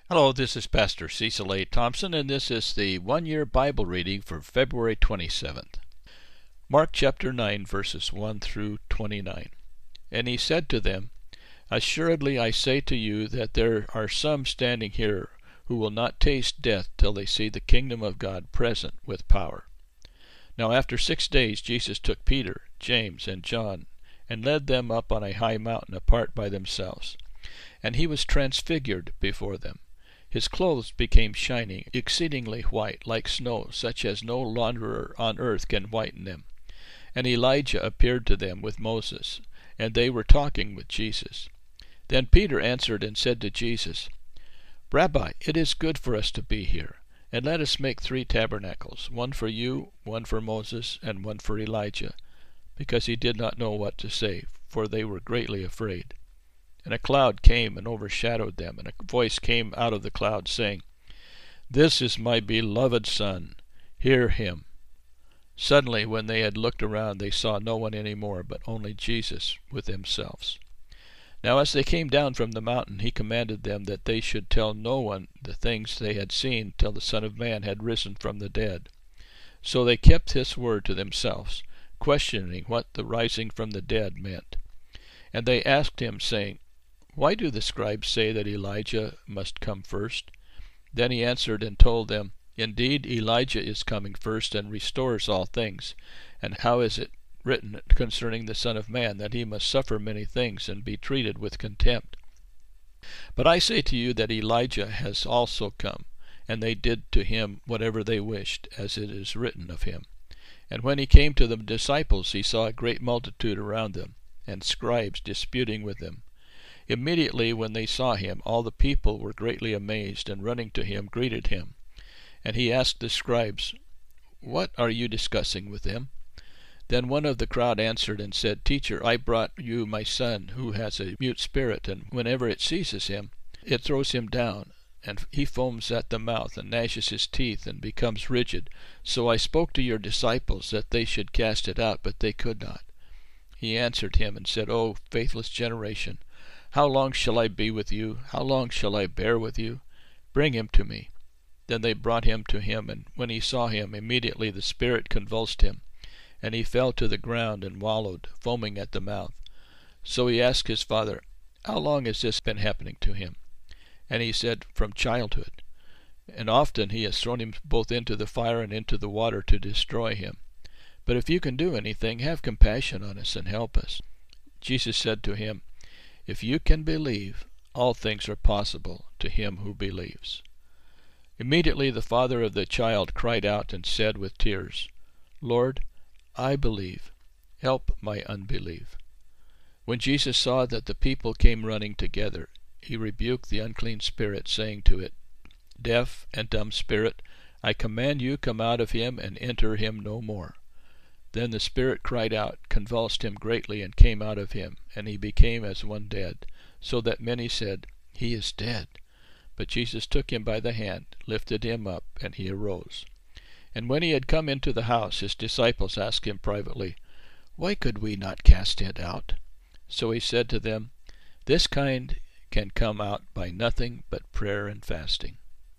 Hello, this is Pastor Cecil A. Thompson, and this is the one-year Bible reading for February 27th. Mark chapter 9, verses 1 through 29. And he said to them, Assuredly I say to you that there are some standing here who will not taste death till they see the kingdom of God present with power. Now after 6 days Jesus took Peter, James, and John, and led them up on a high mountain apart by themselves. And he was transfigured before them. His clothes became shining, exceedingly white, like snow, such as no launderer on earth can whiten them. And Elijah appeared to them with Moses, and they were talking with Jesus. Then Peter answered and said to Jesus, Rabbi, it is good for us to be here, and let us make 3 tabernacles, one for you, one for Moses, and one for Elijah, because he did not know what to say, for they were greatly afraid. And a cloud came and overshadowed them, and a voice came out of the cloud, saying, This is my beloved Son, hear him. Suddenly, when they had looked around, they saw no one any more, but only Jesus with themselves. Now as they came down from the mountain, he commanded them that they should tell no one the things they had seen till the Son of Man had risen from the dead. So they kept this word to themselves, questioning what the rising from the dead meant. And they asked him, saying, Why do the scribes say that Elijah must come first? Then he answered and told them, Indeed, Elijah is coming first and restores all things. And how is it written concerning the Son of Man, that he must suffer many things and be treated with contempt? But I say to you that Elijah has also come, and they did to him whatever they wished, as it is written of him. And when he came to the disciples, he saw a great multitude around them, and scribes disputing with them. Immediately when they saw him, all the people were greatly amazed, and running to him greeted him. And he asked the scribes, What are you discussing with them? Then one of the crowd answered and said, Teacher, I brought you my son, who has a mute spirit, and whenever it seizes him, it throws him down, and he foams at the mouth, and gnashes his teeth, and becomes rigid. So I spoke to your disciples that they should cast it out, but they could not. He answered him and said, O faithless generation, how long shall I be with you? How long shall I bear with you? Bring him to me. Then they brought him to him, and when he saw him, immediately the spirit convulsed him, and he fell to the ground and wallowed, foaming at the mouth. So he asked his father, How long has this been happening to him? And he said, From childhood. And often he has thrown him both into the fire and into the water to destroy him. But if you can do anything, have compassion on us and help us. Jesus said to him, If you can believe, all things are possible to him who believes. Immediately the father of the child cried out and said with tears, Lord, I believe. Help my unbelief. When Jesus saw that the people came running together, he rebuked the unclean spirit, saying to it, Deaf and dumb spirit, I command you, come out of him and enter him no more. Then the spirit cried out, convulsed him greatly, and came out of him, and he became as one dead, so that many said, He is dead. But Jesus took him by the hand, lifted him up, and he arose. And when he had come into the house, his disciples asked him privately, Why could we not cast it out? So he said to them, This kind can come out by nothing but prayer and fasting.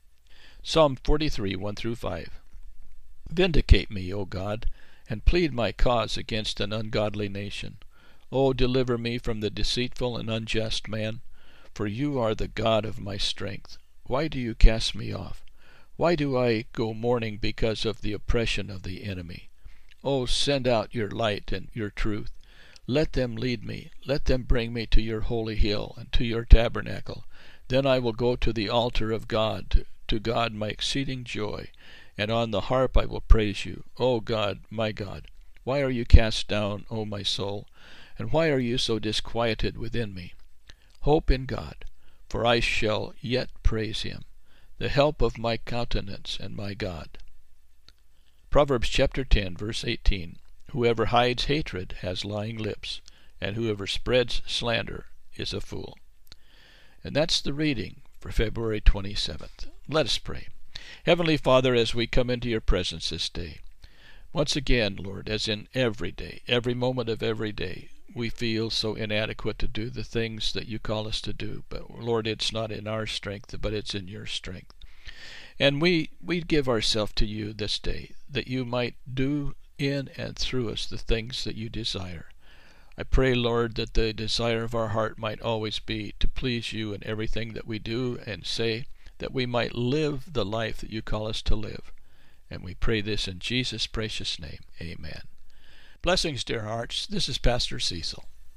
Psalm 43, 1 through 5. Vindicate me, O God, and plead my cause against an ungodly nation. O deliver me from the deceitful and unjust man, for you are the God of my strength. Why do you cast me off? Why do I go mourning because of the oppression of the enemy? O send out your light and your truth. Let them lead me. Let them bring me to your holy hill and to your tabernacle. Then I will go to the altar of God, to God my exceeding joy, and on the harp I will praise you. O God, my God, why are you cast down, O my soul? And why are you so disquieted within me? Hope in God, for I shall yet praise him, the help of my countenance and my God. Proverbs chapter 10, verse 18. Whoever hides hatred has lying lips, and whoever spreads slander is a fool. And that's the reading for February 27th. Let us pray. Heavenly Father, as we come into your presence this day, once again, Lord, as in every day, every moment of every day, we feel so inadequate to do the things that you call us to do. But Lord, it's not in our strength, but it's in your strength. And we give ourselves to you this day, that you might do in and through us the things that you desire. I pray, Lord, that the desire of our heart might always be to please you in everything that we do and say, that we might live the life that you call us to live. And we pray this in Jesus' precious name. Amen. Blessings, dear hearts. This is Pastor Cecil.